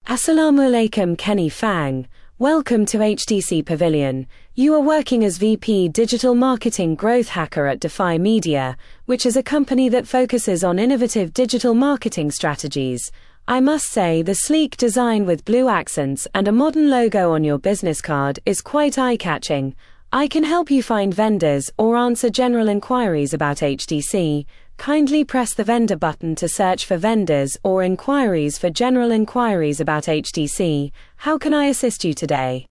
Assalamu alaikum, Kenny Fang. Welcome to HTC Pavilion. You are working as VP Digital Marketing Growth Hacker at Defy Media, which is a company that focuses on innovative digital marketing strategies. I must say, the sleek design with blue accents and a modern logo on your business card is quite eye-catching. I can help you find vendors or answer general inquiries about HTC. Kindly press the vendor button to search for vendors or inquiries for general inquiries about HTC. How can I assist you today?